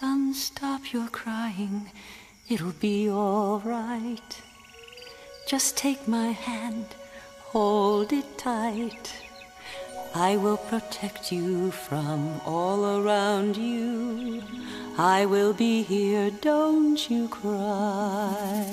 Son, stop your crying, it'll be all right. Just take my hand, hold it tight. I will protect you from all around you. I will be here, don't you cry.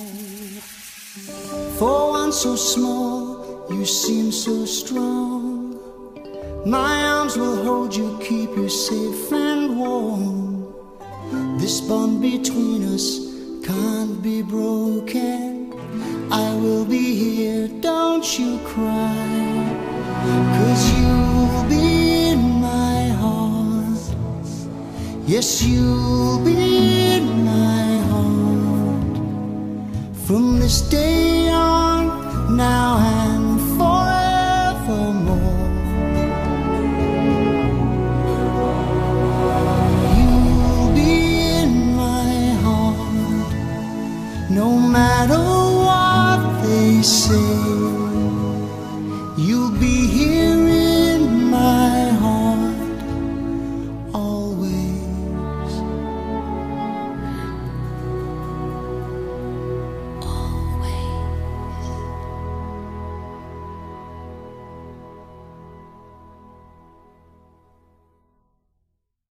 For one so small, you seem so strong. My arms will hold you, keep you safe and warm. This bond between us can't be broken. I will be here, don't you cry. 'Cause you'll be in my heart. Yes, you'll be in my heart. From this day